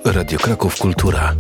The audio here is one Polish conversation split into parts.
Radio Kraków Kultura.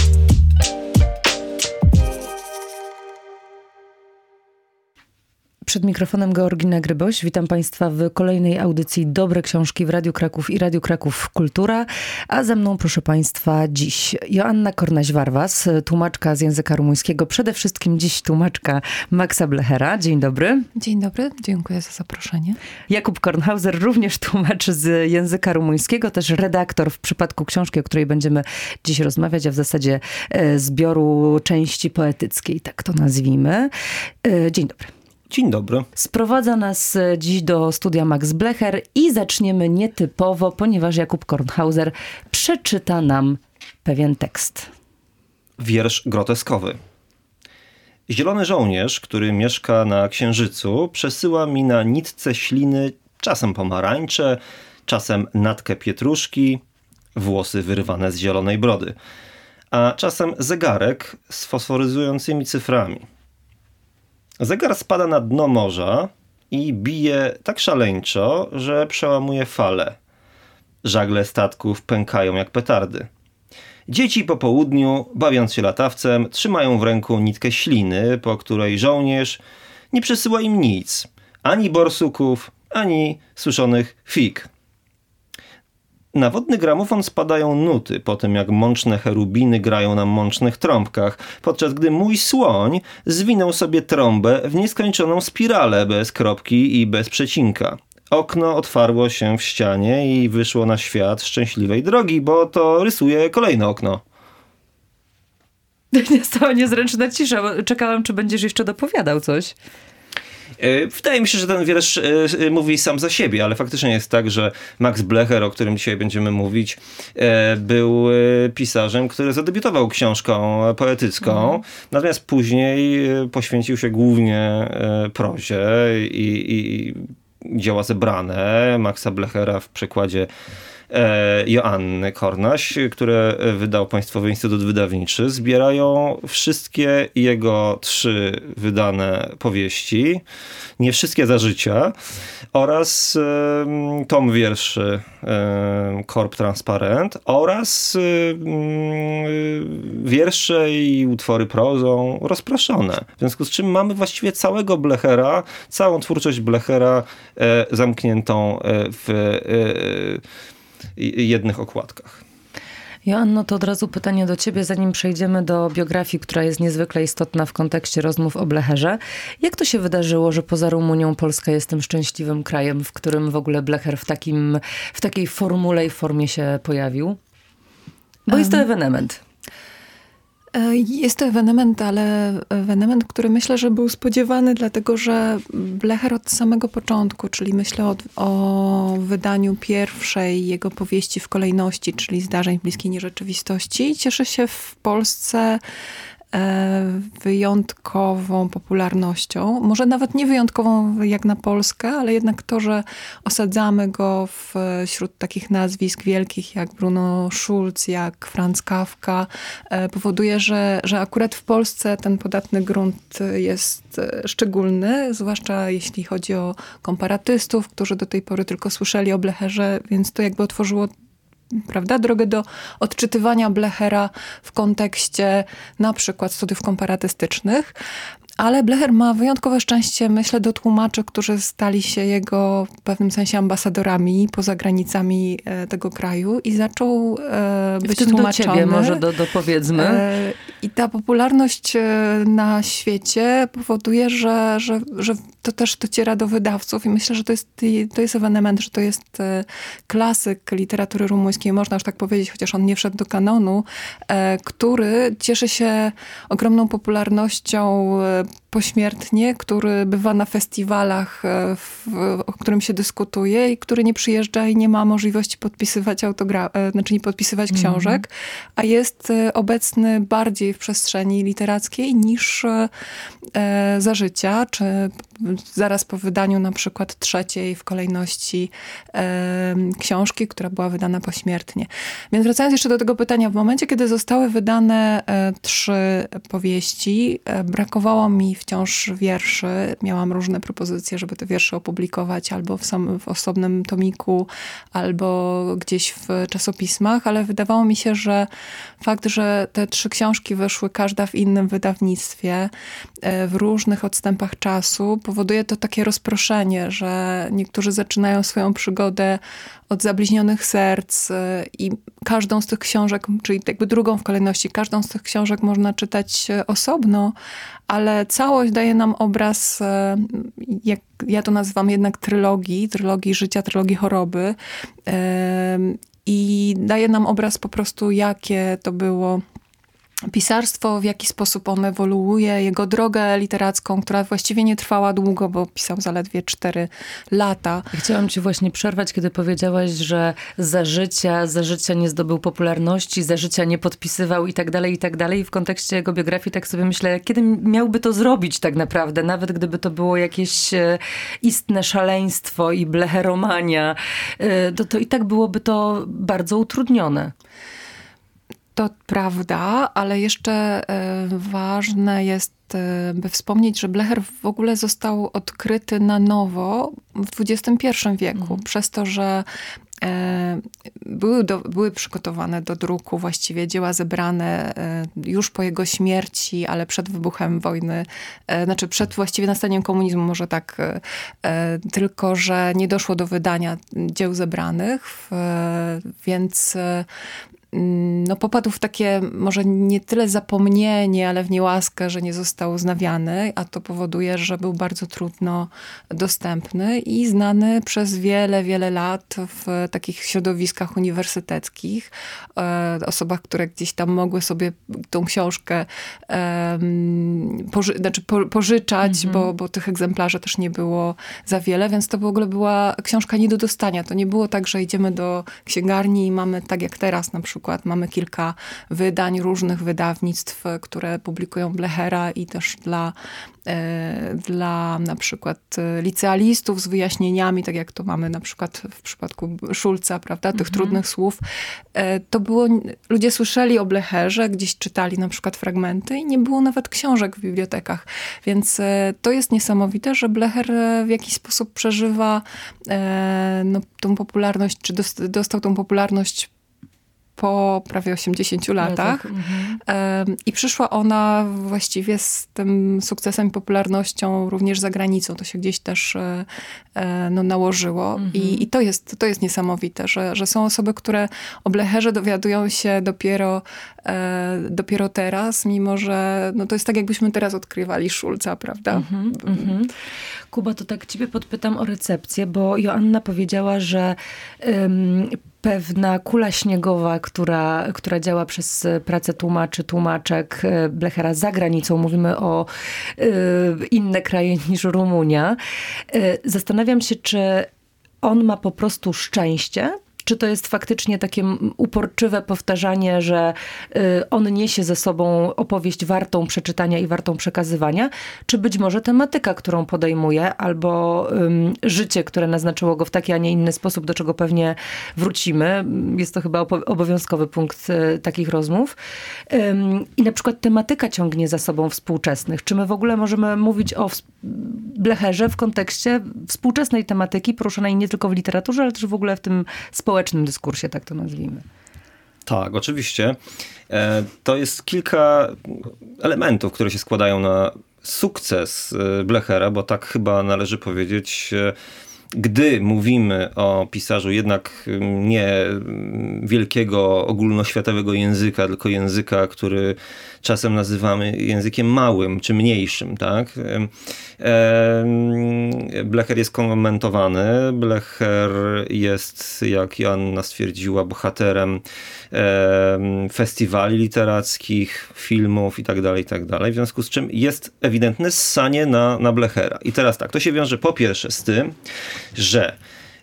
Przed mikrofonem Georgina Gryboś. Witam Państwa w kolejnej audycji Dobre Książki w Radiu Kraków i Radiu Kraków Kultura. A ze mną, proszę Państwa, dziś Joanna Kornaś-Warwas, tłumaczka z języka rumuńskiego. Przede wszystkim dziś tłumaczka Maxa Blechera. Dzień dobry. Dzień dobry, dziękuję za zaproszenie. Jakub Kornhauser, również tłumacz z języka rumuńskiego, też redaktor w przypadku książki, o której będziemy dziś rozmawiać, a w zasadzie zbioru części poetyckiej, tak to nazwijmy. Dzień dobry. Dzień dobry. Sprowadza nas dziś do studia Max Blecher i zaczniemy nietypowo, ponieważ Jakub Kornhauser przeczyta nam pewien tekst. Wiersz groteskowy. Zielony żołnierz, który mieszka na Księżycu, przesyła mi na nitce śliny czasem pomarańcze, czasem natkę pietruszki, włosy wyrwane z zielonej brody, a czasem zegarek z fosforyzującymi cyframi. Zegar spada na dno morza i bije tak szaleńczo, że przełamuje fale. Żagle statków pękają jak petardy. Dzieci po południu, bawiąc się latawcem, trzymają w ręku nitkę śliny, po której żołnierz nie przesyła im nic. Ani borsuków, ani suszonych fig. Na wodny gramofon spadają nuty po tym, jak mączne cherubiny grają na mącznych trąbkach, podczas gdy mój słoń zwinął sobie trąbę w nieskończoną spiralę bez kropki i bez przecinka. Okno otwarło się w ścianie i wyszło na świat szczęśliwej drogi, bo to rysuje kolejne okno. Nastała niezręczna cisza, bo czekałam, czy będziesz jeszcze dopowiadał coś. Wydaje mi się, że ten wiersz mówi sam za siebie, ale faktycznie jest tak, że Max Blecher, o którym dzisiaj będziemy mówić, był pisarzem, który zadebiutował książką poetycką, natomiast później poświęcił się głównie prozie i dzieła zebrane Maxa Blechera w przekładzie Joanny Kornaś, które wydał Państwowy Instytut Wydawniczy, zbierają wszystkie jego 3 wydane powieści, nie wszystkie za życia, oraz tom wierszy Korb Transparent oraz wiersze i utwory prozą rozproszone. W związku z czym mamy właściwie całego Blechera, całą twórczość Blechera zamkniętą w jednych okładkach. Joanno, to od razu pytanie do ciebie, zanim przejdziemy do biografii, która jest niezwykle istotna w kontekście rozmów o Blecherze. Jak to się wydarzyło, że poza Rumunią Polska jest tym szczęśliwym krajem, w którym w ogóle Blecher w takiej formule i formie się pojawił? Bo jest to ewenement. Jest to ewenement, ale ewenement, który myślę, że był spodziewany, dlatego że Blecher od samego początku, czyli myślę o wydaniu pierwszej jego powieści w kolejności, czyli Zdarzeń w bliskiej nierzeczywistości, cieszy się w Polsce wyjątkową popularnością. Może nawet nie wyjątkową jak na Polskę, ale jednak to, że osadzamy go wśród takich nazwisk wielkich jak Bruno Schulz, jak Franz Kafka, powoduje, że akurat w Polsce ten podatny grunt jest szczególny, zwłaszcza jeśli chodzi o komparatystów, którzy do tej pory tylko słyszeli o Blecherze, więc to jakby otworzyło, prawda, drogę do odczytywania Blechera w kontekście na przykład studiów komparatystycznych. Ale Blecher ma wyjątkowe szczęście, myślę, do tłumaczy, którzy stali się jego w pewnym sensie ambasadorami poza granicami tego kraju i zaczął być tłumaczony. Do ciebie może dopowiedzmy. I ta popularność na świecie powoduje, że to też dociera do wydawców i myślę, że to jest ewenement, że to jest klasyk literatury rumuńskiej, można już tak powiedzieć, chociaż on nie wszedł do kanonu, który cieszy się ogromną popularnością pośmiertnie, który bywa na festiwalach, o którym się dyskutuje i który nie przyjeżdża i nie ma możliwości podpisywać nie podpisywać książek, a jest obecny bardziej w przestrzeni literackiej niż za życia, czy zaraz po wydaniu na przykład 3. w kolejności książki, która była wydana pośmiertnie. Więc wracając jeszcze do tego pytania, w momencie, kiedy zostały wydane 3 powieści, brakowało mi w wciąż wierszy. Miałam różne propozycje, żeby te wiersze opublikować albo w osobnym tomiku, albo gdzieś w czasopismach, ale wydawało mi się, że fakt, że te 3 książki wyszły każda w innym wydawnictwie, w różnych odstępach czasu, powoduje to takie rozproszenie, że niektórzy zaczynają swoją przygodę od Zabliźnionych serc i każdą z tych książek, czyli jakby drugą w kolejności, każdą z tych książek można czytać osobno, ale całość daje nam obraz, jak ja to nazywam jednak trylogii życia, trylogii choroby, i daje nam obraz po prostu, jakie to było pisarstwo, w jaki sposób on ewoluuje, jego drogę literacką, która właściwie nie trwała długo, bo pisał zaledwie 4 lata. Chciałam ci właśnie przerwać, kiedy powiedziałaś, że za życia nie zdobył popularności, za życia nie podpisywał i tak dalej, i tak dalej. I w kontekście jego biografii tak sobie myślę, kiedy miałby to zrobić tak naprawdę, nawet gdyby to było jakieś istne szaleństwo i blecheromania, to i tak byłoby to bardzo utrudnione. To prawda, ale jeszcze ważne jest, by wspomnieć, że blecher w ogóle został odkryty na nowo w XXI wieku, przez to, że były przygotowane do druku właściwie dzieła zebrane już po jego śmierci, ale przed wybuchem wojny, znaczy przed właściwie nastaniem komunizmu, może tak, tylko że nie doszło do wydania dzieł zebranych, więc popadł w takie może nie tyle zapomnienie, ale w niełaskę, że nie został uznawiany, a to powoduje, że był bardzo trudno dostępny i znany przez wiele, wiele lat w takich środowiskach uniwersyteckich. Osobach, które gdzieś tam mogły sobie tą książkę pożyczać, bo tych egzemplarzy też nie było za wiele, więc to w ogóle była książka nie do dostania. To nie było tak, że idziemy do księgarni i mamy, tak jak teraz na przykład, mamy kilka wydań różnych wydawnictw, które publikują Blechera i też dla na przykład licealistów z wyjaśnieniami, tak jak to mamy na przykład w przypadku Szulca, prawda, tych trudnych słów. To było, ludzie słyszeli o Blecherze, gdzieś czytali na przykład fragmenty i nie było nawet książek w bibliotekach. Więc to jest niesamowite, że Blecher w jakiś sposób przeżywa tą popularność, czy dostał tą popularność po prawie 80 latach. I przyszła ona właściwie z tym sukcesem i popularnością również za granicą. To się gdzieś też nałożyło. I to jest niesamowite, że są osoby, które o Blecherze dowiadują się dopiero teraz, mimo że to jest tak, jakbyśmy teraz odkrywali Szulca, prawda? Kuba, to tak ciebie podpytam o recepcję, bo Joanna powiedziała, że pewna kula śniegowa, która działa przez pracę tłumaczek Blechera za granicą. Mówimy o inne kraje niż Rumunia. Zastanawiam się, czy on ma po prostu szczęście, czy to jest faktycznie takie uporczywe powtarzanie, że on niesie ze sobą opowieść wartą przeczytania i wartą przekazywania, czy być może tematyka, którą podejmuje, albo życie, które naznaczyło go w taki, a nie inny sposób, do czego pewnie wrócimy. Jest to chyba obowiązkowy punkt takich rozmów. I na przykład tematyka ciągnie za sobą współczesnych. Czy my w ogóle możemy mówić o Blecherze w kontekście współczesnej tematyki, poruszonej nie tylko w literaturze, ale też w ogóle w tym społecznym dyskursie, tak to nazwijmy? Tak, oczywiście. To jest kilka elementów, które się składają na sukces Blechera, bo tak chyba należy powiedzieć, gdy mówimy o pisarzu jednak nie wielkiego, ogólnoświatowego języka, tylko języka, który czasem nazywamy językiem małym czy mniejszym, tak? Blecher jest komentowany. Blecher jest, jak Joanna stwierdziła, bohaterem festiwali literackich, filmów itd., itd. W związku z czym jest ewidentne ssanie na Blechera. I teraz tak, to się wiąże po pierwsze z tym, że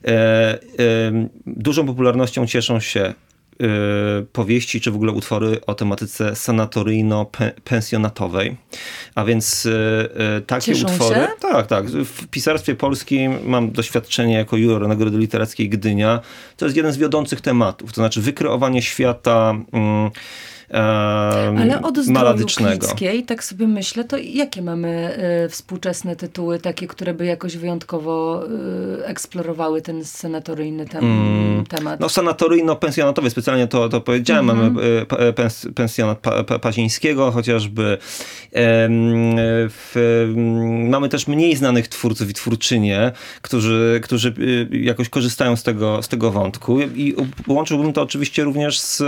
dużą popularnością cieszą się powieści, czy w ogóle utwory o tematyce sanatoryjno-pensjonatowej. A więc takie Cieszą utwory... się? Tak. W pisarstwie polskim mam doświadczenie jako juror Nagrody Literackiej Gdynia. To jest jeden z wiodących tematów. To znaczy wykreowanie świata Ale od zdroju maladycznego. Klickiej, tak sobie myślę, to jakie mamy współczesne tytuły, takie, które by jakoś wyjątkowo eksplorowały ten sanatoryjny temat? No sanatoryjno-pensjonatowy, specjalnie to powiedziałem. Mamy pensjonat Pazińskiego chociażby. Mamy też mniej znanych twórców i twórczynie, którzy jakoś korzystają z tego wątku. I łączyłbym to oczywiście również z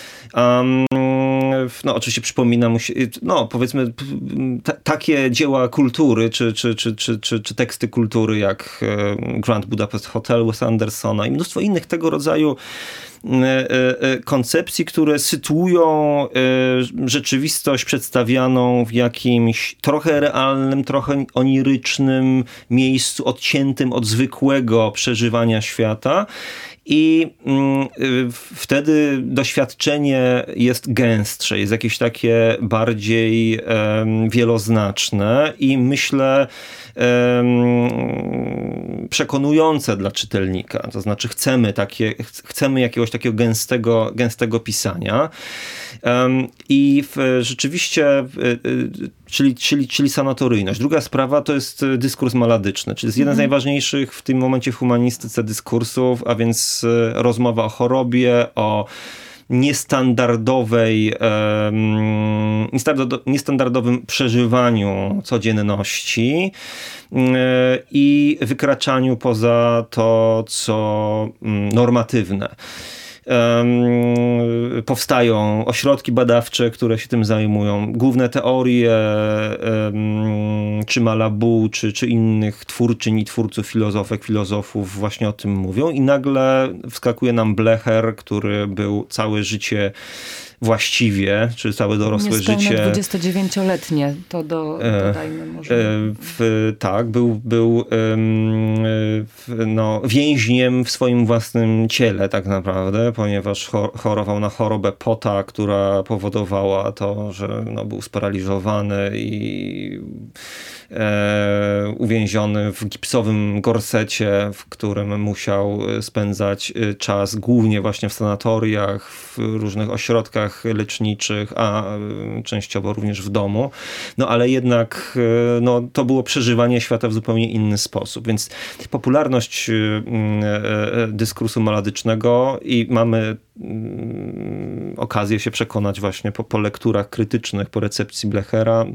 no oczywiście przypomina mu się, no powiedzmy takie dzieła kultury, czy teksty kultury jak Grand Budapest Hotel Wes Andersona i mnóstwo innych tego rodzaju koncepcji, które sytuują rzeczywistość przedstawianą w jakimś trochę realnym, trochę onirycznym miejscu, odciętym od zwykłego przeżywania świata. I wtedy doświadczenie jest gęstsze, jest jakieś takie bardziej wieloznaczne i myślę przekonujące dla czytelnika. To znaczy chcemy jakiegoś takiego gęstego pisania. I rzeczywiście czyli sanatoryjność. Druga sprawa to jest dyskurs maladyczny, czyli jest jeden z najważniejszych w tym momencie w humanistyce dyskursów, a więc rozmowa o chorobie, o niestandardowym przeżywaniu codzienności i wykraczaniu poza to, co normatywne. Powstają ośrodki badawcze, które się tym zajmują. Główne teorie czy Malabou, czy innych twórczyń i twórców, filozofów właśnie o tym mówią i nagle wskakuje nam Blecher, który był całe życie właściwie, czy całe dorosłe życie. 29-letnie, to dodajmy może. Tak, był więźniem w swoim własnym ciele tak naprawdę, ponieważ chorował na chorobę Pota, która powodowała to, że był sparaliżowany i uwięziony w gipsowym gorsecie, w którym musiał spędzać czas głównie właśnie w sanatoriach, w różnych ośrodkach leczniczych, a częściowo również w domu. No ale jednak to było przeżywanie świata w zupełnie inny sposób. Więc popularność dyskursu maladycznego i mamy okazję się przekonać właśnie po lekturach krytycznych, po recepcji Blechera,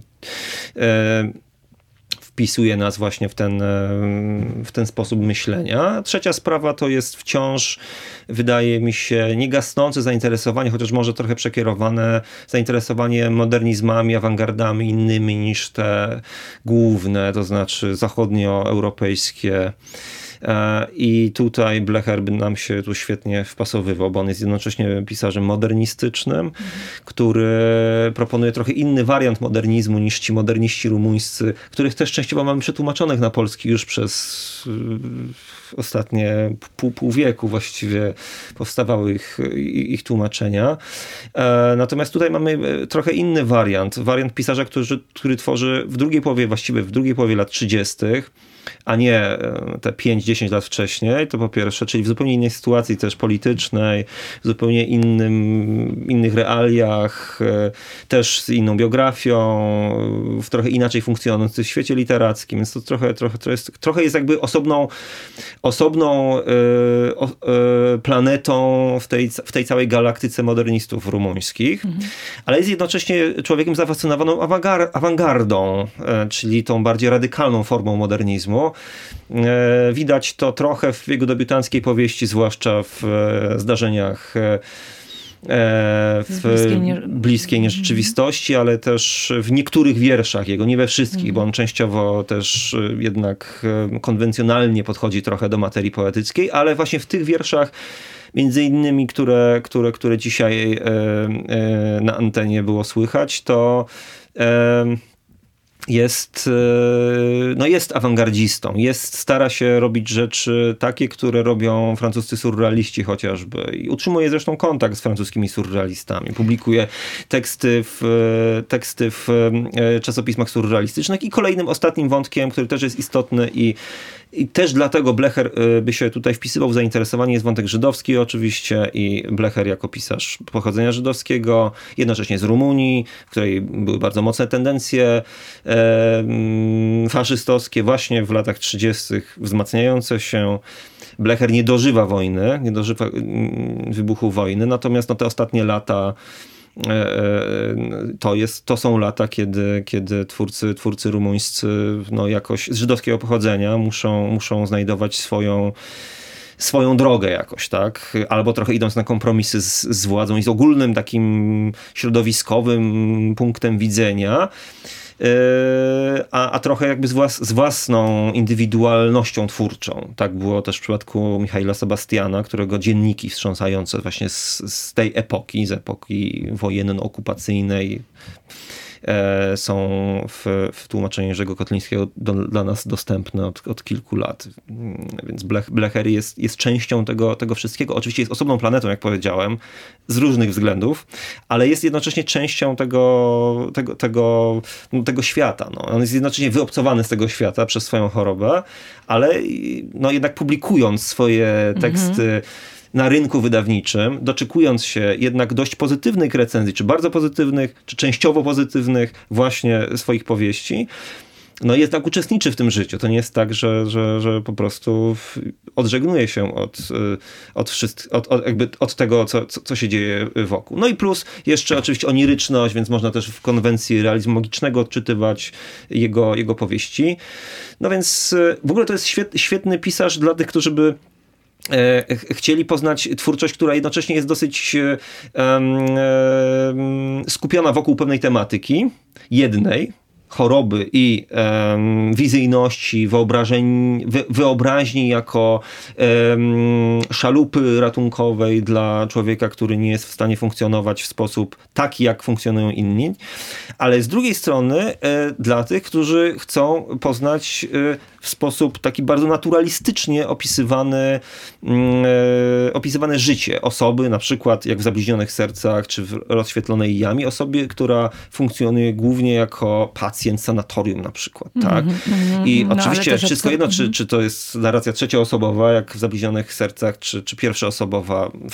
wpisuje nas właśnie w ten sposób myślenia. Trzecia sprawa to jest wciąż, wydaje mi się, niegasnące zainteresowanie, chociaż może trochę przekierowane, zainteresowanie modernizmami, awangardami innymi niż te główne, to znaczy zachodnioeuropejskie. I tutaj Blecher by nam się tu świetnie wpasowywał, bo on jest jednocześnie pisarzem modernistycznym, który proponuje trochę inny wariant modernizmu niż ci moderniści rumuńscy, których też częściowo mamy przetłumaczonych na polski już przez ostatnie pół wieku właściwie powstawały ich tłumaczenia. Natomiast tutaj mamy trochę inny wariant pisarza, który tworzy w drugiej połowie lat 30., a nie te 5-10 lat wcześniej, to po pierwsze, czyli w zupełnie innej sytuacji też politycznej, w zupełnie innych realiach, też z inną biografią, w trochę inaczej funkcjonujący w świecie literackim, więc to trochę jest jakby osobną planetą w tej całej galaktyce modernistów rumuńskich, ale jest jednocześnie człowiekiem zafascynowaną awangardą, czyli tą bardziej radykalną formą modernizmu. Widać to trochę w jego debiutanckiej powieści, zwłaszcza w zdarzeniach bliskiej nierzeczywistości, ale też w niektórych wierszach jego, nie we wszystkich, bo on częściowo też jednak konwencjonalnie podchodzi trochę do materii poetyckiej, ale właśnie w tych wierszach między innymi, które dzisiaj na antenie było słychać, to jest awangardzistą, stara się robić rzeczy takie, które robią francuscy surrealiści chociażby i utrzymuje zresztą kontakt z francuskimi surrealistami. Publikuje teksty w czasopismach surrealistycznych i kolejnym, ostatnim wątkiem, który też jest istotny i I też dlatego Blecher by się tutaj wpisywał w zainteresowanie. Jest wątek żydowski oczywiście i Blecher jako pisarz pochodzenia żydowskiego, jednocześnie z Rumunii, w której były bardzo mocne tendencje faszystowskie właśnie w latach 30. wzmacniające się. Blecher nie dożywa wojny, nie dożywa wybuchu wojny, natomiast te ostatnie lata to są lata, kiedy twórcy rumuńscy jakoś z żydowskiego pochodzenia muszą znajdować swoją drogę jakoś, tak? Albo trochę idąc na kompromisy z władzą i z ogólnym takim środowiskowym punktem widzenia, a trochę jakby z własną indywidualnością twórczą. Tak było też w przypadku Michaila Sebastiana, którego dzienniki wstrząsające właśnie z tej epoki, z epoki wojenno-okupacyjnej, są w tłumaczeniu Jerzego Kotlińskiego dla nas dostępne od kilku lat. Więc Blecher jest częścią tego wszystkiego. Oczywiście jest osobną planetą, jak powiedziałem, z różnych względów, ale jest jednocześnie częścią tego świata. On jest jednocześnie wyobcowany z tego świata przez swoją chorobę, ale jednak publikując swoje teksty na rynku wydawniczym, doczekując się jednak dość pozytywnych recenzji, czy bardzo pozytywnych, czy częściowo pozytywnych właśnie swoich powieści, jednak uczestniczy w tym życiu. To nie jest tak, że po prostu odżegnuje się od tego, co się dzieje wokół. No i plus jeszcze oczywiście oniryczność, więc można też w konwencji realizmu magicznego odczytywać jego powieści. No więc w ogóle to jest świetny pisarz dla tych, którzy by chcieli poznać twórczość, która jednocześnie jest dosyć skupiona wokół pewnej tematyki, jednej, choroby i wizyjności, wyobraźni jako szalupy ratunkowej dla człowieka, który nie jest w stanie funkcjonować w sposób taki, jak funkcjonują inni, ale z drugiej strony dla tych, którzy chcą poznać w sposób taki bardzo naturalistycznie opisywane życie osoby, na przykład jak w Zabliźnionych sercach, czy w Rozświetlonej jamie, osoby, która funkcjonuje głównie jako pacjent sanatorium na przykład, tak? I oczywiście wszystko jedno, czy to jest narracja trzecioosobowa, jak w Zabliźnionych sercach, czy pierwszoosobowa w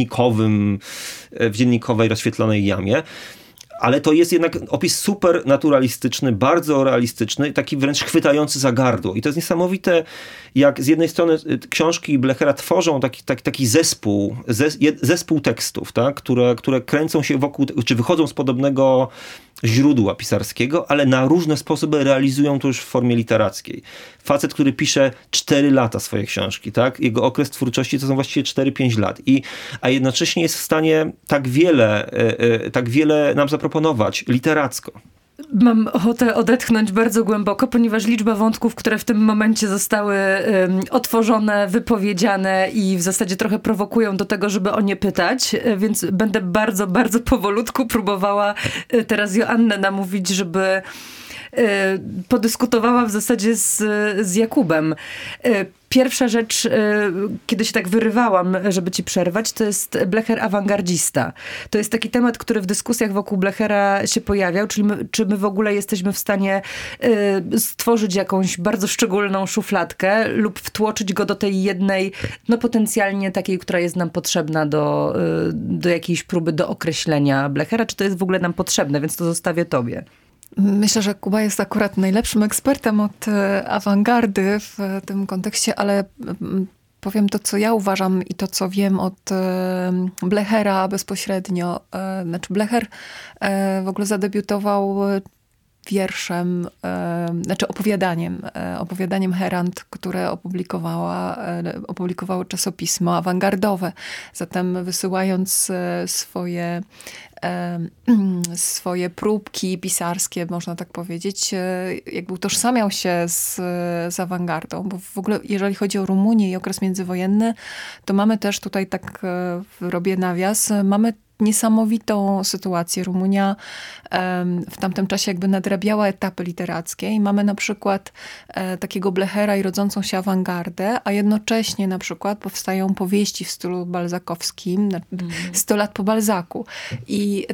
dziennikowej Rozświetlonej jamie. Ale to jest jednak opis super naturalistyczny, bardzo realistyczny, taki wręcz chwytający za gardło. I to jest niesamowite, jak z jednej strony książki Blechera tworzą taki zespół tekstów, tak? które kręcą się wokół, czy wychodzą z podobnego źródła pisarskiego, ale na różne sposoby realizują to już w formie literackiej. Facet, który pisze 4 lata swoje książki, tak? Jego okres twórczości to są właściwie 4-5 lat. A jednocześnie jest w stanie tak wiele nam zaproponować literacko. Mam ochotę odetchnąć bardzo głęboko, ponieważ liczba wątków, które w tym momencie zostały otworzone, wypowiedziane i w zasadzie trochę prowokują do tego, żeby o nie pytać, więc będę bardzo, bardzo powolutku próbowała teraz Joannę namówić, żeby podyskutowała w zasadzie z Jakubem. Pierwsza rzecz, kiedy się tak wyrywałam, żeby ci przerwać, to jest Blecher awangardzista. To jest taki temat, który w dyskusjach wokół Blechera się pojawiał, czyli czy my w ogóle jesteśmy w stanie stworzyć jakąś bardzo szczególną szufladkę lub wtłoczyć go do tej jednej, potencjalnie takiej, która jest nam potrzebna do jakiejś próby dookreślenia Blechera, czy to jest w ogóle nam potrzebne, więc to zostawię tobie. Myślę, że Kuba jest akurat najlepszym ekspertem od awangardy w tym kontekście, ale powiem to, co ja uważam i to, co wiem od Blechera bezpośrednio. Znaczy Blecher w ogóle zadebiutował wierszem, opowiadaniem Herand, które opublikowało czasopismo awangardowe. Zatem wysyłając swoje próbki pisarskie, można tak powiedzieć, jakby utożsamiał się z awangardą, bo w ogóle jeżeli chodzi o Rumunię i okres międzywojenny, to mamy też tutaj, tak robię nawias, mamy niesamowitą sytuację. Rumunia w tamtym czasie jakby nadrabiała etapy literackie i mamy na przykład takiego Blechera i rodzącą się awangardę, a jednocześnie na przykład powstają powieści w stylu balzakowskim, 100 lat po Balzaku. I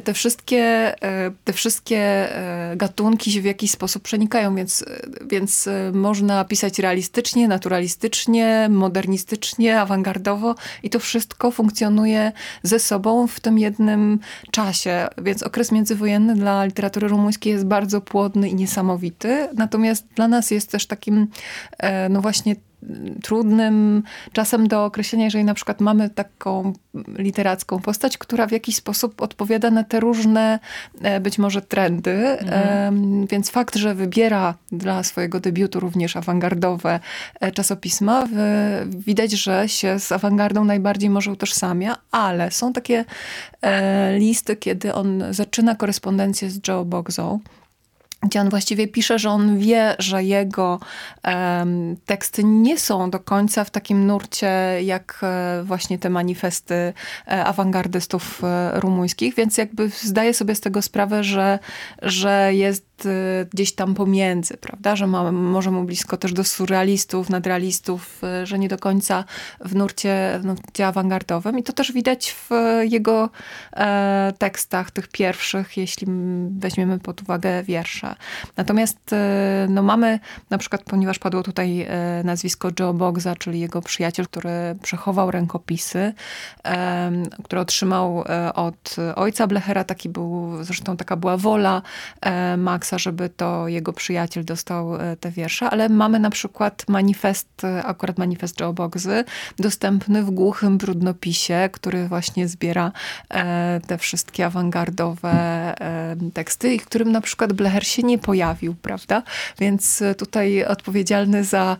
te wszystkie gatunki się w jakiś sposób przenikają, więc można pisać realistycznie, naturalistycznie, modernistycznie, awangardowo i to wszystko funkcjonuje ze sobą w tym jednym czasie. Więc okres międzywojenny dla literatury rumuńskiej jest bardzo płodny i niesamowity. Natomiast dla nas jest też takim, no właśnie, trudnym czasem do określenia, jeżeli na przykład mamy taką literacką postać, która w jakiś sposób odpowiada na te różne być może trendy. Więc fakt, że wybiera dla swojego debiutu również awangardowe czasopisma, widać, że się z awangardą najbardziej może utożsamia, ale są takie listy, kiedy on zaczyna korespondencję z Joe Bogzą, gdzie on właściwie pisze, że on wie, że jego teksty nie są do końca w takim nurcie, jak właśnie te manifesty awangardystów rumuńskich, więc jakby zdaje sobie z tego sprawę, że jest gdzieś tam pomiędzy, prawda, że może mu blisko też do surrealistów, nadrealistów, że nie do końca w nurcie awangardowym i to też widać w jego tekstach, tych pierwszych, jeśli weźmiemy pod uwagę wiersze. Natomiast no mamy na przykład, ponieważ padło tutaj nazwisko Joe Bogza, czyli jego przyjaciel, który przechował rękopisy, które otrzymał od ojca Blechera, zresztą taka była wola Maxa, żeby to jego przyjaciel dostał te wiersze, ale mamy na przykład manifest Joe Bogzy, dostępny w głuchym brudnopisie, który właśnie zbiera te wszystkie awangardowe teksty i w którym na przykład Blecher się nie pojawił, prawda? Więc tutaj odpowiedzialny za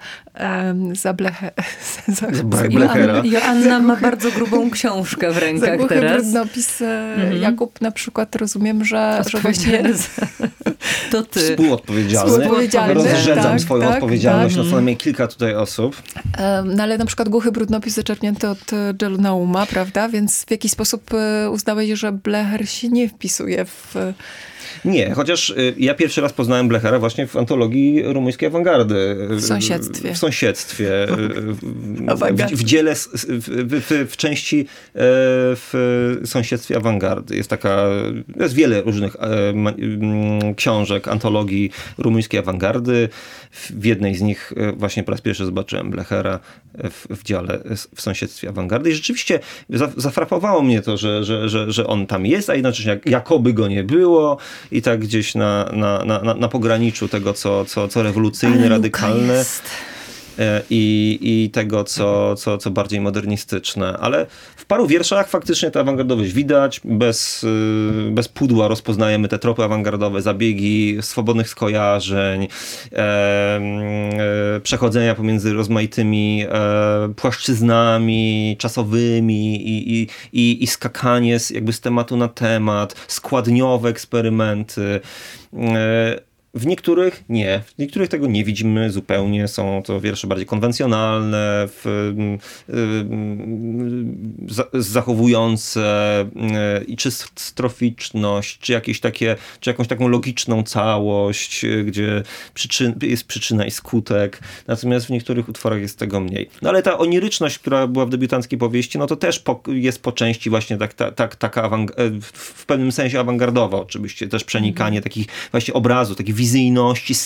Blechera. Joanna ma bardzo grubą książkę w rękach za głuchy teraz. brudnopis Jakub na przykład, rozumiem, że właśnie to ty. Współodpowiedzialny. Rozrzedzam swoją odpowiedzialność na co najmniej kilka tutaj osób. No ale na przykład głuchy brudnopis zaczerpnięty od Dżelunauma, prawda? Więc w jakiś sposób uznałeś, że Blecher się nie wpisuje w... Nie, chociaż ja pierwszy raz poznałem Blechera właśnie w antologii rumuńskiej awangardy. W sąsiedztwie. W sąsiedztwie. W dziele, w części w sąsiedztwie awangardy. Jest wiele różnych książek, antologii rumuńskiej awangardy. W jednej z nich właśnie po raz pierwszy zobaczyłem Blechera w dziale w sąsiedztwie awangardy. I rzeczywiście zafrapowało mnie to, że on tam jest, a jednocześnie jakoby go nie było. I tak gdzieś na pograniczu tego, co rewolucyjne, radykalne i tego, co bardziej modernistyczne. Ale w paru wierszach faktycznie tę awangardowość widać. Bez pudła rozpoznajemy te tropy awangardowe, zabiegi swobodnych skojarzeń, przechodzenia pomiędzy rozmaitymi płaszczyznami czasowymi i skakanie z tematu na temat, składniowe eksperymenty. W niektórych nie. W niektórych tego nie widzimy zupełnie. Są to wiersze bardziej konwencjonalne, zachowujące czy stroficzność, czy jakąś taką logiczną całość, gdzie jest przyczyna i skutek. Natomiast w niektórych utworach jest tego mniej. No ale ta oniryczność, która była w debiutanckiej powieści, no to też jest po części właśnie taka w pewnym sensie awangardowa oczywiście. Też przenikanie takich właśnie obrazów, takich wizyjności,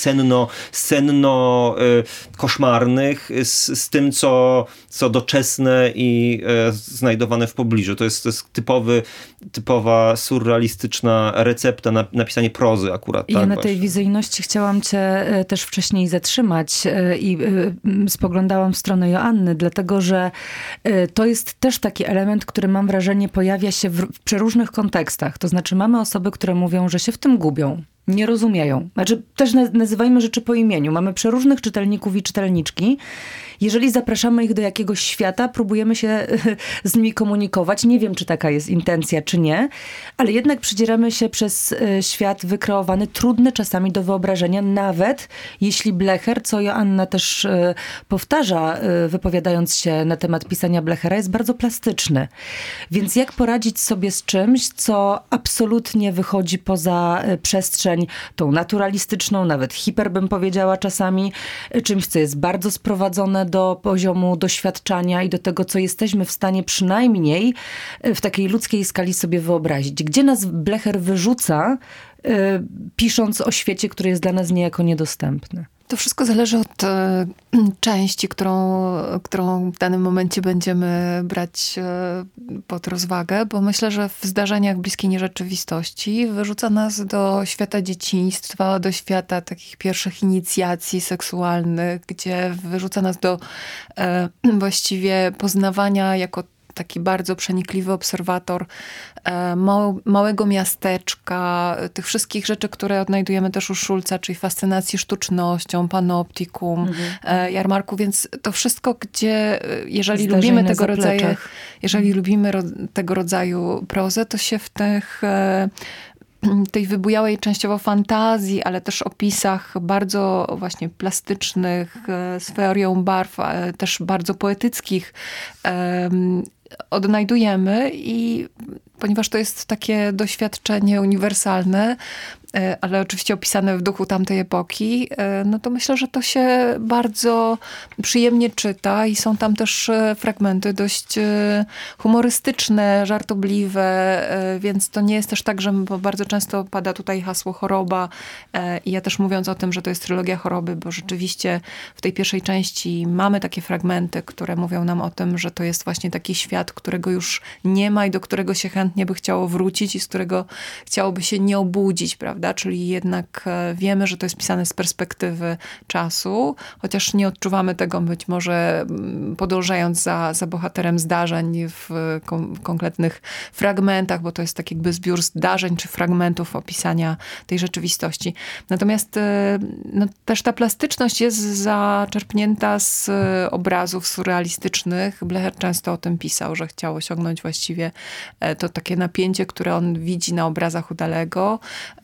senno-koszmarnych z tym, co doczesne i znajdowane w pobliżu. To jest typowa surrealistyczna recepta na napisanie prozy akurat. Ja tak, na tej wizyjności chciałam cię też wcześniej zatrzymać i spoglądałam w stronę Joanny, dlatego, że to jest też taki element, który mam wrażenie pojawia się w przeróżnych kontekstach. To znaczy mamy osoby, które mówią, że się w tym gubią. Nie rozumieją. Znaczy też nazywajmy rzeczy po imieniu. Mamy przeróżnych czytelników i czytelniczki jeżeli zapraszamy ich do jakiegoś świata, próbujemy się z nimi komunikować. Nie wiem, czy taka jest intencja, czy nie, ale jednak przedzieramy się przez świat wykreowany, trudny czasami do wyobrażenia, nawet jeśli Blecher, co Joanna też powtarza, wypowiadając się na temat pisania Blechera, jest bardzo plastyczny. Więc jak poradzić sobie z czymś, co absolutnie wychodzi poza przestrzeń tą naturalistyczną, nawet hiper bym powiedziała czasami, czymś, co jest bardzo sprowadzone do poziomu doświadczania i do tego, co jesteśmy w stanie przynajmniej w takiej ludzkiej skali sobie wyobrazić. Gdzie nas Blecher wyrzuca, pisząc o świecie, który jest dla nas niejako niedostępny? To wszystko zależy od części, którą w danym momencie będziemy brać pod rozwagę, bo myślę, że w zdarzeniach bliskiej nierzeczywistości wyrzuca nas do świata dzieciństwa, do świata takich pierwszych inicjacji seksualnych, gdzie wyrzuca nas do właściwie poznawania jako taki bardzo przenikliwy obserwator małego miasteczka, tych wszystkich rzeczy, które odnajdujemy też u Schulza, czyli fascynacji sztucznością, panoptikum, jarmarku, więc to wszystko, gdzie jeżeli lubimy tego rodzaju prozę, to się w tej wybujałej częściowo fantazji, ale też opisach bardzo właśnie plastycznych, z feorią barw, też bardzo poetyckich, odnajdujemy i ponieważ to jest takie doświadczenie uniwersalne, ale oczywiście opisane w duchu tamtej epoki, no to myślę, że to się bardzo przyjemnie czyta i są tam też fragmenty dość humorystyczne, żartobliwe, więc to nie jest też tak, że bardzo często pada tutaj hasło choroba i ja też mówiąc o tym, że to jest trylogia choroby, bo rzeczywiście w tej pierwszej części mamy takie fragmenty, które mówią nam o tym, że to jest właśnie taki świat, którego już nie ma i do którego się chętnie by chciało wrócić i z którego chciałoby się nie obudzić, prawda? Czyli jednak wiemy, że to jest pisane z perspektywy czasu, chociaż nie odczuwamy tego być może podążając za bohaterem zdarzeń w konkretnych fragmentach, bo to jest tak jakby zbiór zdarzeń czy fragmentów opisania tej rzeczywistości. Natomiast no, też ta plastyczność jest zaczerpnięta z obrazów surrealistycznych. Blecher często o tym pisał, że chciał osiągnąć właściwie to takie napięcie, które on widzi na obrazach u Dalego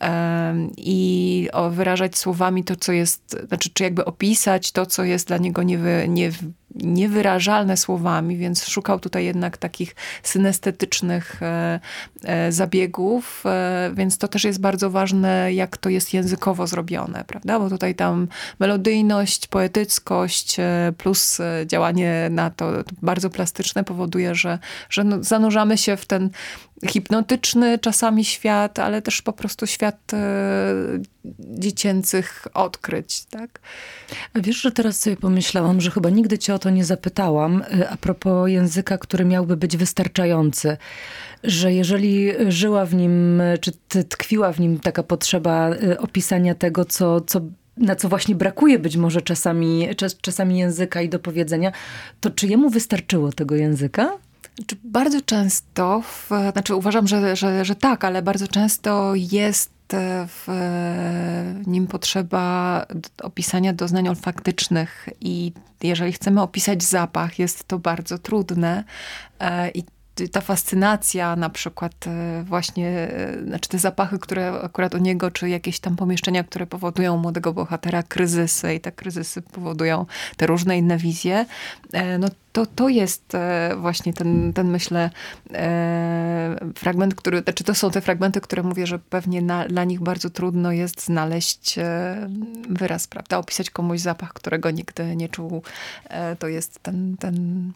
i wyrażać słowami to, co jest, znaczy, czy jakby opisać to, co jest dla niego niewyrażalne słowami, więc szukał tutaj jednak takich synestetycznych zabiegów, więc to też jest bardzo ważne, jak to jest językowo zrobione, prawda? Bo tutaj tam melodyjność, poetyckość plus działanie na to bardzo plastyczne powoduje, że zanurzamy się w ten hipnotyczny czasami świat, ale też po prostu świat dziecięcych odkryć, tak? A wiesz, że teraz sobie pomyślałam, że chyba nigdy cię o to nie zapytałam, a propos języka, który miałby być wystarczający. Że jeżeli żyła w nim, czy tkwiła w nim taka potrzeba opisania tego, na co właśnie brakuje być może czasami języka i do powiedzenia, to czy jemu wystarczyło tego języka? Bardzo często, uważam, że tak, ale bardzo często jest w nim potrzeba opisania doznań olfaktycznych i jeżeli chcemy opisać zapach, jest to bardzo trudne i ta fascynacja na przykład właśnie, znaczy te zapachy, które akurat u niego, czy jakieś tam pomieszczenia, które powodują u młodego bohatera kryzysy i te kryzysy powodują te różne inne wizje, no to jest właśnie ten myślę fragment, znaczy to są te fragmenty, które mówię, że pewnie dla nich bardzo trudno jest znaleźć wyraz, prawda? Opisać komuś zapach, którego nigdy nie czuł. To jest ten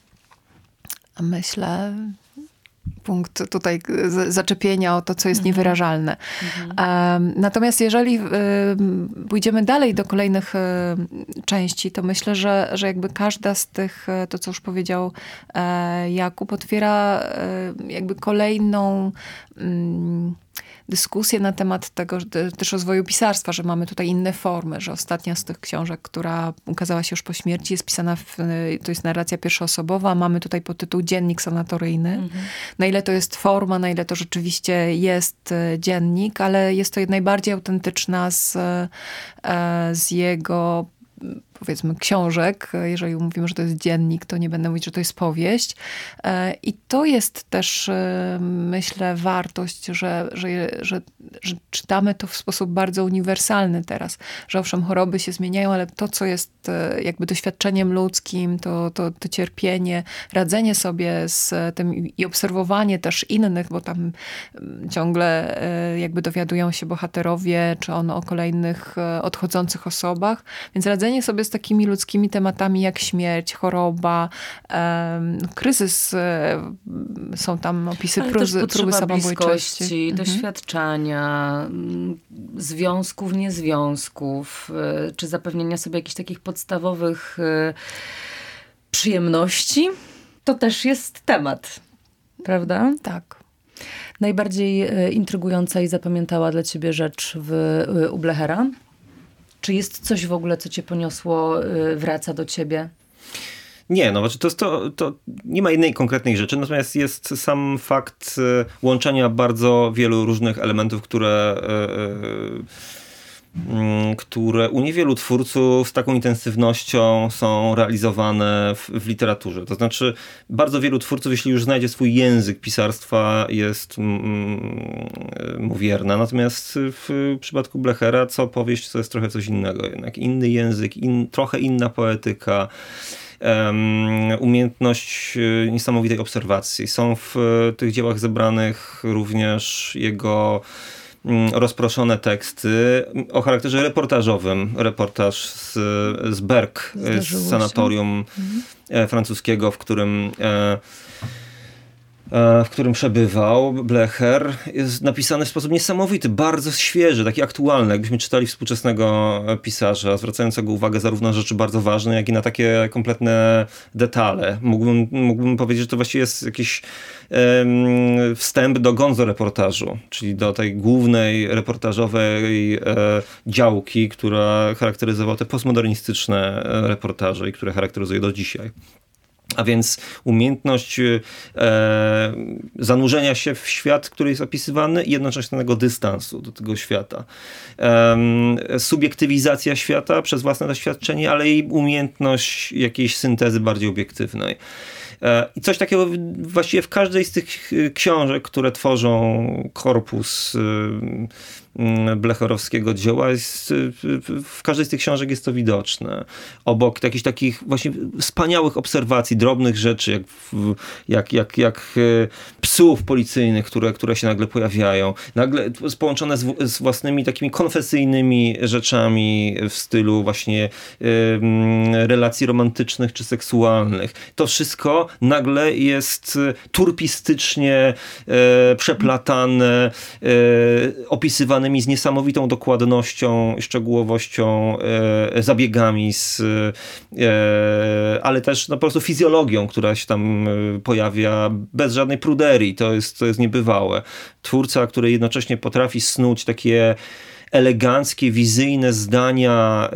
myślę, punkt tutaj zaczepienia o to, co jest niewyrażalne. Natomiast jeżeli pójdziemy dalej do kolejnych części, to myślę, że jakby każda z tych, to co już powiedział Jakub, otwiera jakby kolejną dyskusję na temat tego też rozwoju pisarstwa, że mamy tutaj inne formy, że ostatnia z tych książek, która ukazała się już po śmierci, jest pisana, to jest narracja pierwszoosobowa, mamy tutaj podtytuł Dziennik sanatoryjny. Na ile to jest forma, na ile to rzeczywiście jest dziennik, ale jest to najbardziej autentyczna z jego powiedzmy książek. Jeżeli mówimy, że to jest dziennik, to nie będę mówić, że to jest powieść. I to jest też, myślę, wartość, że czytamy to w sposób bardzo uniwersalny teraz. Że owszem, choroby się zmieniają, ale to, co jest jakby doświadczeniem ludzkim, to cierpienie, radzenie sobie z tym i obserwowanie też innych, bo tam ciągle jakby dowiadują się bohaterowie, czy o kolejnych odchodzących osobach. Więc radzenie sobie z takimi ludzkimi tematami jak śmierć, choroba, kryzys, są tam opisy próby samobójczości. Doświadczenia, związków, niezwiązków, czy zapewnienia sobie jakichś takich podstawowych przyjemności. To też jest temat, prawda? Tak. Najbardziej intrygująca i zapamiętała dla ciebie rzecz u Blechera? Czy jest coś w ogóle, co cię poniosło, wraca do ciebie? Nie, no to nie ma jednej konkretnej rzeczy, natomiast jest sam fakt łączenia bardzo wielu różnych elementów, które u niewielu twórców z taką intensywnością są realizowane w literaturze. To znaczy bardzo wielu twórców, jeśli już znajdzie swój język pisarstwa, jest mu wierna. Natomiast w przypadku Blechera co powieść, to jest trochę coś innego. Jednak inny język, trochę inna poetyka. Umiejętność niesamowitej obserwacji. Są w tych dziełach zebranych również jego rozproszone teksty o charakterze reportażowym. Reportaż z Berck, z sanatorium francuskiego, w którym przebywał Blecher, jest napisany w sposób niesamowity, bardzo świeży, taki aktualny, jakbyśmy czytali współczesnego pisarza, zwracającego uwagę zarówno na rzeczy bardzo ważne, jak i na takie kompletne detale. Mógłbym powiedzieć, że to właściwie jest jakiś wstęp do gonzo reportażu, czyli do tej głównej reportażowej działki, która charakteryzowała te postmodernistyczne reportaże i które charakteryzuje do dzisiaj. A więc umiejętność zanurzenia się w świat, który jest opisywany i jednoczesnego dystansu do tego świata. Subiektywizacja świata przez własne doświadczenie, ale i umiejętność jakiejś syntezy bardziej obiektywnej. I coś takiego właściwie w każdej z tych książek, które tworzą korpus blecherowskiego dzieła, w każdej z tych książek jest to widoczne. Obok jakichś takich właśnie wspaniałych obserwacji, drobnych rzeczy, jak psów policyjnych, które się nagle pojawiają. Nagle połączone z własnymi takimi konfesyjnymi rzeczami w stylu właśnie relacji romantycznych czy seksualnych. To wszystko nagle jest turpistycznie przeplatane, opisywane z niesamowitą dokładnością, szczegółowością, zabiegami, ale też po prostu fizjologią, która się tam pojawia bez żadnej pruderii. To jest niebywałe. Twórca, który jednocześnie potrafi snuć takie eleganckie, wizyjne zdania,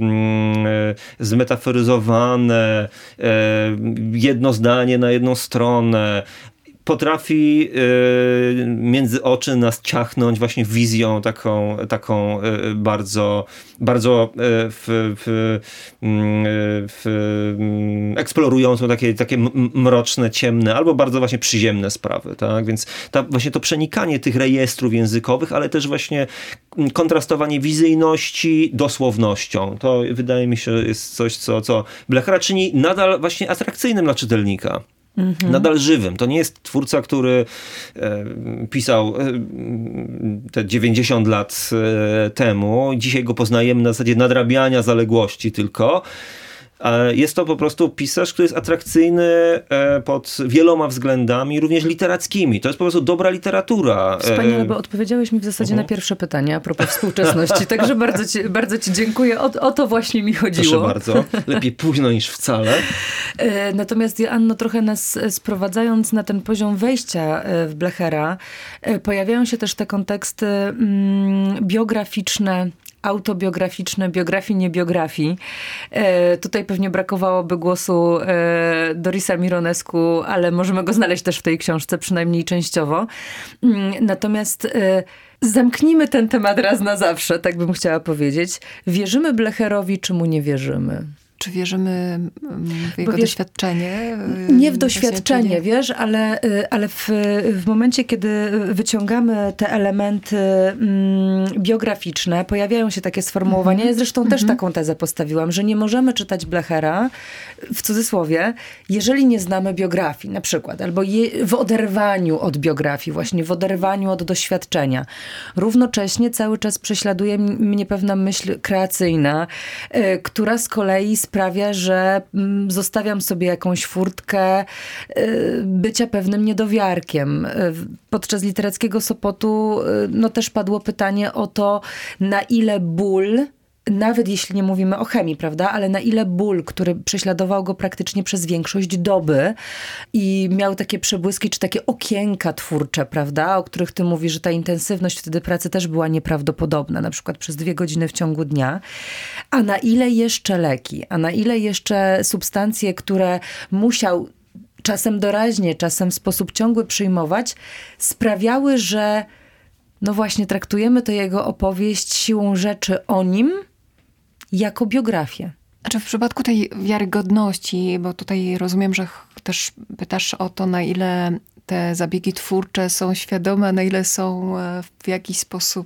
zmetaforyzowane, jedno zdanie na jedną stronę, potrafi między oczy nas ciachnąć właśnie wizją taką bardzo, bardzo eksplorującą takie mroczne, ciemne, albo bardzo właśnie przyziemne sprawy. Tak? Więc właśnie to przenikanie tych rejestrów językowych, ale też właśnie kontrastowanie wizyjności dosłownością. To wydaje mi się jest coś, co Blechera czyni nadal właśnie atrakcyjnym dla czytelnika. Nadal żywym. To nie jest twórca, który pisał te 90 lat temu. Dzisiaj go poznajemy na zasadzie nadrabiania zaległości tylko. Jest to po prostu pisarz, który jest atrakcyjny pod wieloma względami, również literackimi. To jest po prostu dobra literatura. Wspaniale, bo odpowiedziałeś mi w zasadzie na pierwsze pytanie a propos współczesności. Także bardzo ci dziękuję. O to właśnie mi chodziło. Proszę bardzo. Lepiej późno niż wcale. Natomiast Joanno, trochę nas sprowadzając na ten poziom wejścia w Blechera, pojawiają się też te konteksty biograficzne autobiograficzne, biografii, nie biografii. Tutaj pewnie brakowałoby głosu Dorisa Mironescu, ale możemy go znaleźć też w tej książce, przynajmniej częściowo. Natomiast zamknijmy ten temat raz na zawsze, tak bym chciała powiedzieć. Wierzymy Blecherowi, czy mu nie wierzymy? Czy wierzymy w jego doświadczenie? Nie w doświadczenie, wiesz, ale w momencie, kiedy wyciągamy te elementy biograficzne, pojawiają się takie sformułowania. Ja zresztą też taką tezę postawiłam, że nie możemy czytać Blechera, w cudzysłowie, jeżeli nie znamy biografii na przykład, albo w oderwaniu od biografii, właśnie w oderwaniu od doświadczenia. Równocześnie cały czas prześladuje mnie pewna myśl kreacyjna, która z kolei sprawia, że zostawiam sobie jakąś furtkę bycia pewnym niedowiarkiem. Podczas literackiego Sopotu też padło pytanie o to, na ile ból, nawet jeśli nie mówimy o chemii, prawda, ale na ile ból, który prześladował go praktycznie przez większość doby i miał takie przebłyski, czy takie okienka twórcze, prawda, o których ty mówisz, że ta intensywność wtedy pracy też była nieprawdopodobna, na przykład przez 2 godziny w ciągu dnia, a na ile jeszcze leki, a na ile jeszcze substancje, które musiał czasem doraźnie, czasem w sposób ciągły przyjmować, sprawiały, że no właśnie traktujemy tę jego opowieść siłą rzeczy o nim jako biografię. Znaczy w przypadku tej wiarygodności, bo tutaj rozumiem, że też pytasz o to, na ile te zabiegi twórcze są świadome, na ile są w jakiś sposób...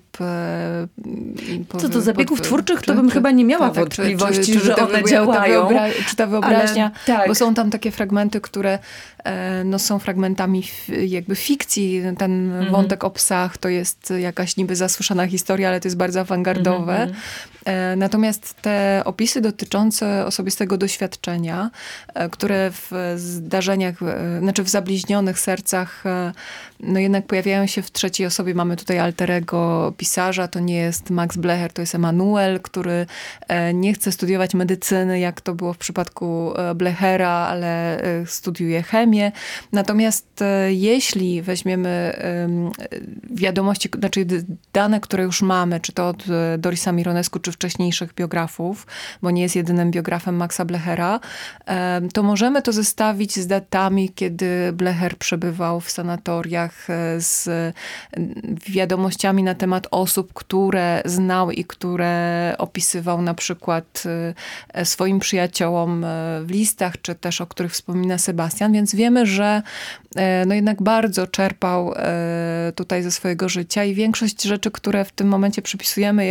Co do zabiegów twórczych, to bym chyba nie miała wątpliwości, że one działają. Czy ta wyobraźnia, tak. Bo są tam takie fragmenty, które są fragmentami jakby fikcji. Ten wątek o psach to jest jakaś niby zasłyszana historia, ale to jest bardzo awangardowe. Natomiast te opisy dotyczące osobistego doświadczenia, które w zdarzeniach, znaczy w zabliźnionych sercach, no jednak pojawiają się w trzeciej osobie. Mamy tutaj alterego pisarza, to nie jest Max Blecher, to jest Emanuel, który nie chce studiować medycyny, jak to było w przypadku Blechera, ale studiuje chemię. Natomiast jeśli weźmiemy wiadomości, znaczy dane, które już mamy, czy to od Dorisa Mironescu, czy wcześniejszych biografów, bo nie jest jedynym biografem Maxa Blechera, to możemy to zestawić z datami, kiedy Blecher przebywał w sanatoriach, z wiadomościami na temat osób, które znał i które opisywał na przykład swoim przyjaciołom w listach, czy też o których wspomina Sebastian, więc wiemy, że no jednak bardzo czerpał tutaj ze swojego życia i większość rzeczy, które w tym momencie przypisujemy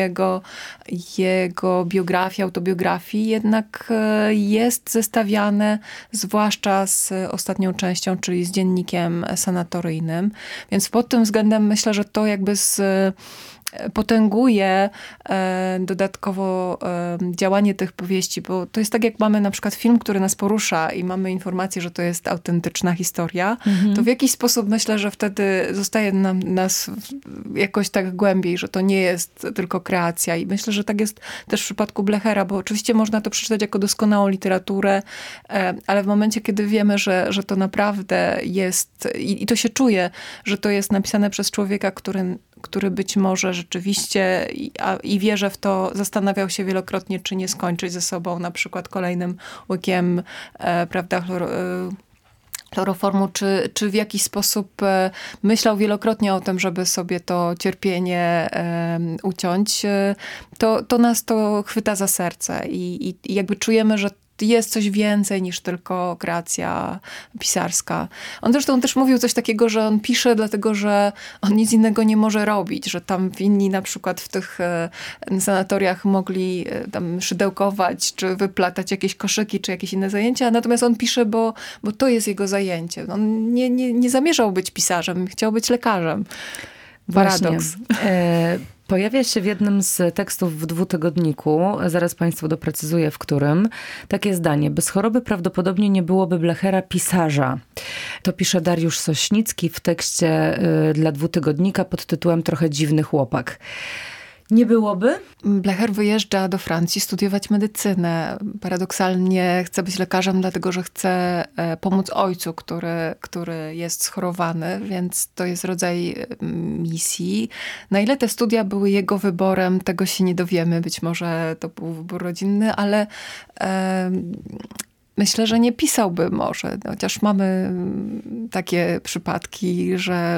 jego biografii, autobiografii, jednak jest zestawiane zwłaszcza z ostatnią częścią, czyli z dziennikiem sanatoryjnym. Więc pod tym względem myślę, że to jakby potęguje dodatkowo działanie tych powieści, bo to jest tak, jak mamy na przykład film, który nas porusza i mamy informację, że to jest autentyczna historia, to w jakiś sposób myślę, że wtedy zostaje nas jakoś tak głębiej, że to nie jest tylko kreacja i myślę, że tak jest też w przypadku Blechera, bo oczywiście można to przeczytać jako doskonałą literaturę, ale w momencie, kiedy wiemy, że to naprawdę jest i to się czuje, że to jest napisane przez człowieka, który być może rzeczywiście i wierzę w to, zastanawiał się wielokrotnie, czy nie skończyć ze sobą na przykład kolejnym łykiem, prawda, chloroformu, czy w jakiś sposób myślał wielokrotnie o tym, żeby sobie to cierpienie uciąć, to nas to chwyta za serce i jakby czujemy, że jest coś więcej niż tylko kreacja pisarska. On zresztą też mówił coś takiego, że on pisze dlatego, że on nic innego nie może robić, że tam inni na przykład w tych sanatoriach mogli tam szydełkować, czy wyplatać jakieś koszyki, czy jakieś inne zajęcia, natomiast on pisze, bo to jest jego zajęcie. On nie zamierzał być pisarzem, chciał być lekarzem. Paradoks. Pojawia się w jednym z tekstów w dwutygodniku, zaraz Państwu doprecyzuję, w którym, takie zdanie: bez choroby prawdopodobnie nie byłoby Blechera pisarza. To pisze Dariusz Sośnicki w tekście dla dwutygodnika pod tytułem Trochę dziwny chłopak. Nie byłoby? Blecher wyjeżdża do Francji studiować medycynę. Paradoksalnie chce być lekarzem, dlatego że chce pomóc ojcu, który jest schorowany, więc to jest rodzaj misji. Na ile te studia były jego wyborem, tego się nie dowiemy. Być może to był wybór rodzinny, ale myślę, że nie pisałby może, chociaż mamy takie przypadki,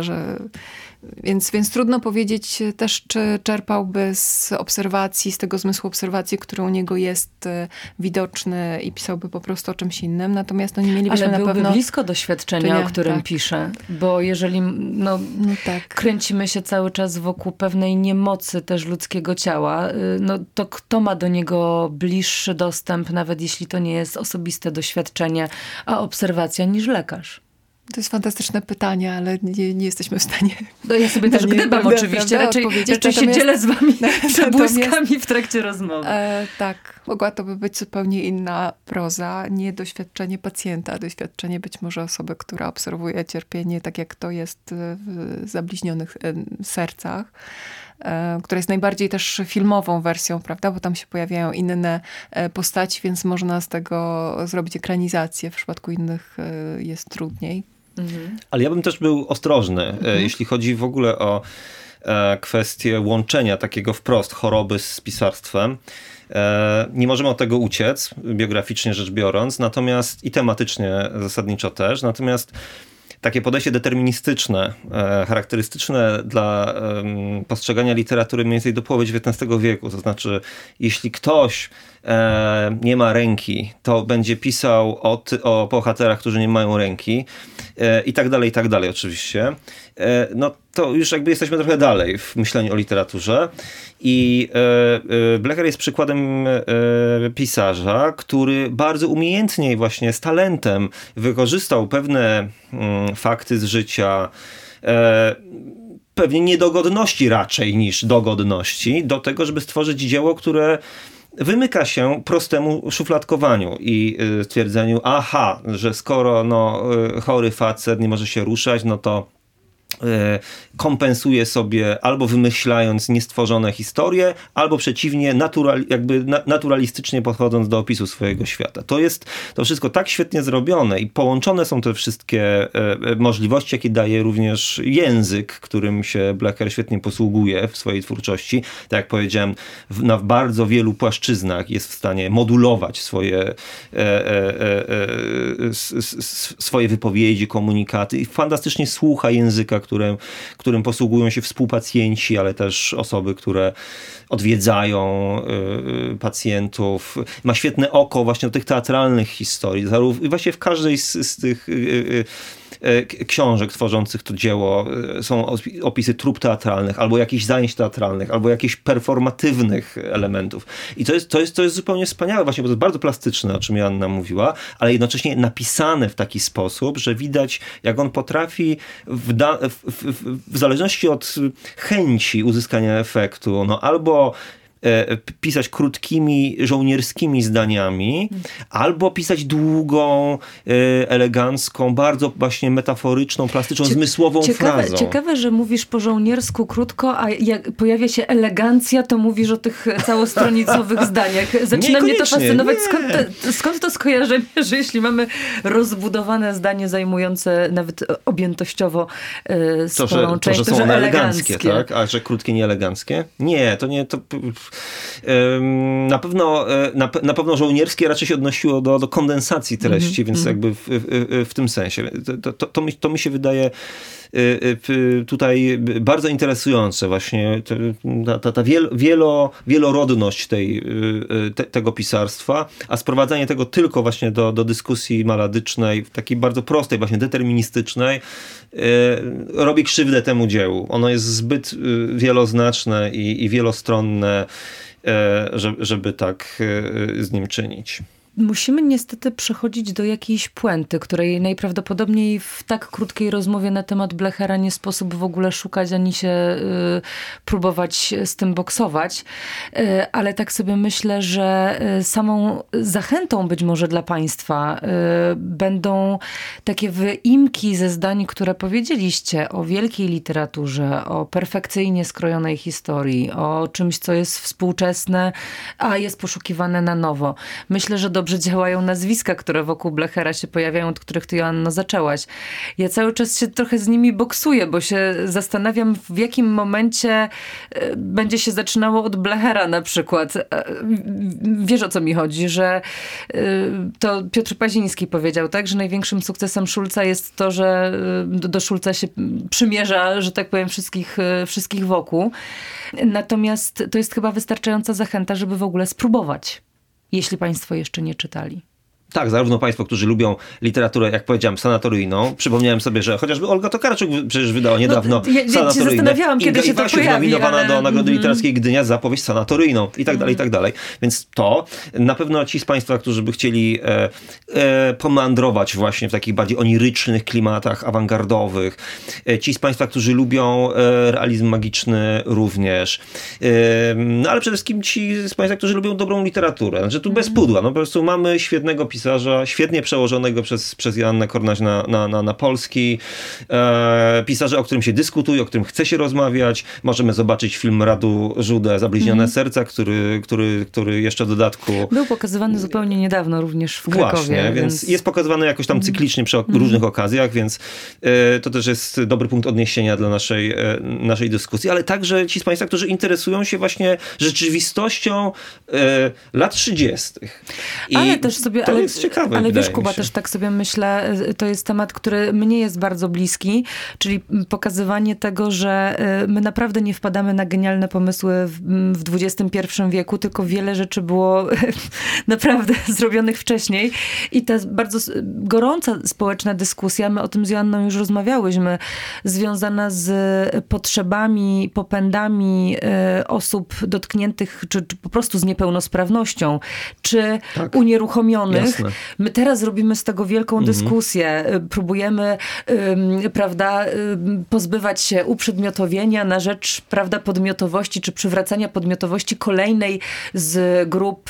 Więc trudno powiedzieć też, czy czerpałby z obserwacji, z tego zmysłu obserwacji, który u niego jest widoczny i pisałby po prostu o czymś innym. Natomiast nie mielibyśmy Ale na pewno... blisko doświadczenia, o którym tak. pisze. Bo jeżeli tak. kręcimy się cały czas wokół pewnej niemocy też ludzkiego ciała, to kto ma do niego bliższy dostęp, nawet jeśli to nie jest osobiste doświadczenie, a obserwacja, niż lekarz? To jest fantastyczne pytanie, ale nie jesteśmy w stanie... No ja sobie też gdybam oczywiście, raczej się dzielę z wami przebłyskami w trakcie rozmowy. Tak, mogła to by być zupełnie inna proza, nie doświadczenie pacjenta, a doświadczenie być może osoby, która obserwuje cierpienie, tak jak to jest w zabliźnionych sercach, która jest najbardziej też filmową wersją, prawda, bo tam się pojawiają inne postaci, więc można z tego zrobić ekranizację. W przypadku innych jest trudniej. Ale ja bym też był ostrożny, jeśli chodzi w ogóle o kwestię łączenia takiego wprost choroby z pisarstwem. Nie możemy od tego uciec, biograficznie rzecz biorąc, natomiast i tematycznie zasadniczo też, natomiast takie podejście deterministyczne, charakterystyczne dla postrzegania literatury mniej więcej do połowy XIX wieku. To znaczy, jeśli ktoś nie ma ręki, to będzie pisał o bohaterach, którzy nie mają ręki i tak dalej oczywiście. No to już jakby jesteśmy trochę dalej w myśleniu o literaturze. I Blecher jest przykładem pisarza, który bardzo umiejętnie i właśnie z talentem wykorzystał pewne fakty z życia, pewnie niedogodności raczej niż dogodności, do tego, żeby stworzyć dzieło, które wymyka się prostemu szufladkowaniu i stwierdzeniu, że skoro chory facet nie może się ruszać, no to kompensuje sobie albo wymyślając niestworzone historie, albo przeciwnie, naturalistycznie podchodząc do opisu swojego świata. To jest to wszystko tak świetnie zrobione i połączone są te wszystkie możliwości, jakie daje również język, którym się Blecher świetnie posługuje w swojej twórczości. Tak jak powiedziałem, na bardzo wielu płaszczyznach jest w stanie modulować swoje wypowiedzi, komunikaty i fantastycznie słucha języka, którym posługują się współpacjenci, ale też osoby, które odwiedzają pacjentów. Ma świetne oko właśnie do tych teatralnych historii. Właśnie w każdej z tych książek tworzących to dzieło są opisy trup teatralnych, albo jakichś zajęć teatralnych, albo jakichś performatywnych elementów. I to jest zupełnie wspaniałe właśnie, bo to jest bardzo plastyczne, o czym Joanna mówiła, ale jednocześnie napisane w taki sposób, że widać, jak on potrafi w zależności od chęci uzyskania efektu, albo pisać krótkimi, żołnierskimi zdaniami, albo pisać długą, elegancką, bardzo właśnie metaforyczną, plastyczną, zmysłową frazą. Ciekawe, że mówisz po żołniersku krótko, a jak pojawia się elegancja, to mówisz o tych całostronicowych zdaniach. Zaczyna mnie to fascynować. Skąd to skojarzenie, że jeśli mamy rozbudowane zdanie zajmujące nawet objętościowo sporą część, to są one eleganckie, tak? A że krótkie nie eleganckie? Nie, to nie... Na pewno żołnierskie raczej się odnosiło do kondensacji treści, więc jakby w tym sensie. To mi się wydaje tutaj bardzo interesujące właśnie ta wielorodność tego pisarstwa, a sprowadzanie tego tylko właśnie do dyskusji maladycznej, takiej bardzo prostej, właśnie deterministycznej, robi krzywdę temu dziełu. Ono jest zbyt wieloznaczne i wielostronne, żeby tak z nim czynić. musimy niestety przechodzić do jakiejś puenty, której najprawdopodobniej w tak krótkiej rozmowie na temat Blechera nie sposób w ogóle szukać, ani się próbować z tym boksować. Ale tak sobie myślę, że samą zachętą być może dla państwa będą takie wyimki ze zdań, które powiedzieliście o wielkiej literaturze, o perfekcyjnie skrojonej historii, o czymś, co jest współczesne, a jest poszukiwane na nowo. Myślę, że dobrze działają nazwiska, które wokół Blechera się pojawiają, od których ty, Joanno, zaczęłaś. Ja cały czas się trochę z nimi boksuję, bo się zastanawiam, w jakim momencie będzie się zaczynało od Blechera na przykład. Wiesz, o co mi chodzi, że to Piotr Paziński powiedział, tak, że największym sukcesem Szulca jest to, że do Szulca się przymierza, że tak powiem, wszystkich wokół. Natomiast to jest chyba wystarczająca zachęta, żeby w ogóle spróbować, jeśli państwo jeszcze nie czytali. Tak, zarówno państwo, którzy lubią literaturę, jak powiedziałem, sanatoryjną. Przypomniałem sobie, że chociażby Olga Tokarczuk przecież wydała niedawno sanatoryjne. Ja się zastanawiałam, kiedy się to pojawi. Nominowana do Nagrody Literackiej Gdynia za powieść sanatoryjną i tak dalej, i tak dalej. Więc to na pewno ci z państwa, którzy by chcieli pomandrować właśnie w takich bardziej onirycznych klimatach awangardowych. Ci z państwa, którzy lubią realizm magiczny również. No ale przede wszystkim ci z państwa, którzy lubią dobrą literaturę. Znaczy tu bez pudła. No po prostu mamy świetnego pisarza, świetnie przełożonego przez Joannę Kornaś na polski. Pisarza, o którym się dyskutuje, o którym chce się rozmawiać. Możemy zobaczyć film Radu Żudę, Zabliźnione serca, który jeszcze w dodatku... Był pokazywany zupełnie niedawno również w Krakowie. Właśnie, więc jest pokazywany jakoś tam cyklicznie przy różnych okazjach, więc to też jest dobry punkt odniesienia dla naszej dyskusji, ale także ci z państwa, którzy interesują się właśnie rzeczywistością lat 30. Ale też sobie... To jest ciekawe, ale wiesz, Kuba, też tak sobie myślę, to jest temat, który mnie jest bardzo bliski, czyli pokazywanie tego, że my naprawdę nie wpadamy na genialne pomysły w XXI wieku, tylko wiele rzeczy było naprawdę zrobionych wcześniej. I ta bardzo gorąca społeczna dyskusja, my o tym z Joanną już rozmawiałyśmy, związana z potrzebami, popędami osób dotkniętych, czy po prostu z niepełnosprawnością, czy unieruchomionych. Jasne. My teraz robimy z tego wielką dyskusję. Próbujemy, prawda, pozbywać się uprzedmiotowienia na rzecz, prawda, podmiotowości, czy przywracania podmiotowości kolejnej z grup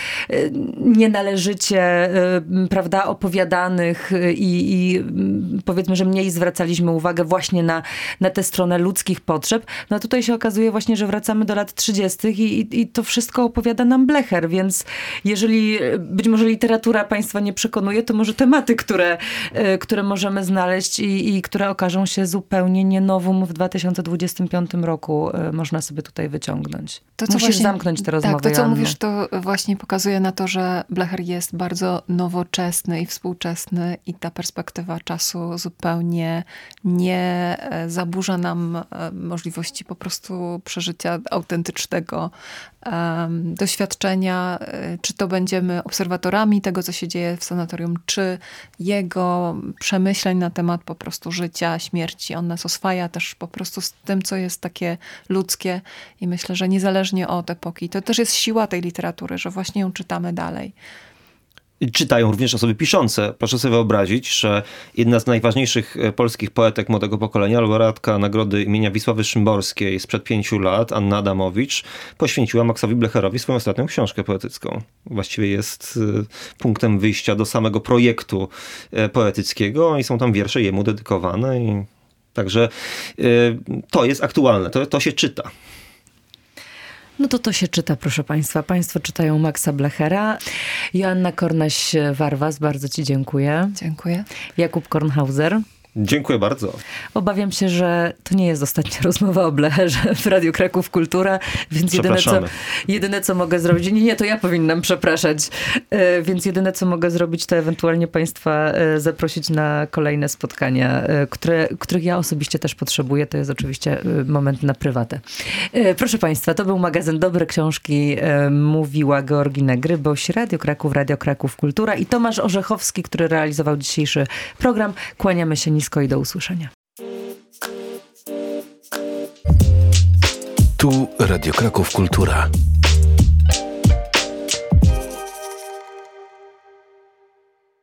nienależycie, prawda, opowiadanych i powiedzmy, że mniej zwracaliśmy uwagę właśnie na tę stronę ludzkich potrzeb. No a tutaj się okazuje właśnie, że wracamy do lat 30. i to wszystko opowiada nam Blecher, więc jeżeli być może literatura państwa nie przekonuje, to może tematy, które możemy znaleźć i które okażą się zupełnie nie nowum w 2025 roku, można sobie tutaj wyciągnąć. Musisz zamknąć tę rozmowę, Tak, to co Joanno. mówisz, to właśnie pokazuje na to, że Blecher jest bardzo nowoczesny i współczesny i ta perspektywa czasu zupełnie nie zaburza nam możliwości po prostu przeżycia autentycznego doświadczenia, czy to będziemy obserwatorami tego, co się dzieje w sanatorium, czy jego przemyśleń na temat po prostu życia, śmierci. On nas oswaja też po prostu z tym, co jest takie ludzkie i myślę, że niezależnie od epoki, to też jest siła tej literatury, że właśnie ją czytamy dalej. Czytają również osoby piszące. Proszę sobie wyobrazić, że jedna z najważniejszych polskich poetek młodego pokolenia, laureatka nagrody imienia Wisławy Szymborskiej sprzed 5 lat, Anna Adamowicz, poświęciła Maxowi Blecherowi swoją ostatnią książkę poetycką. Właściwie jest punktem wyjścia do samego projektu poetyckiego i są tam wiersze jemu dedykowane. Także to jest aktualne, to się czyta. No to się czyta, proszę państwa. Państwo czytają Maxa Blechera. Joanna Kornaś-Warwas, bardzo ci dziękuję. Dziękuję. Jakub Kornhauser. Dziękuję bardzo. Obawiam się, że to nie jest ostatnia rozmowa o Blecherze w Radiu Kraków Kultura, więc jedyne co mogę zrobić... Nie, to ja powinnam przepraszać. Więc co mogę zrobić, to ewentualnie państwa zaprosić na kolejne spotkania, których ja osobiście też potrzebuję. To jest oczywiście moment na prywatę. Proszę państwa, to był magazyn Dobre Książki. Mówiła Georgina Gryboś, Radio Kraków, Radio Kraków Kultura i Tomasz Orzechowski, który realizował dzisiejszy program. Kłaniamy się nisko i do usłyszenia. Tu Radio Kraków Kultura.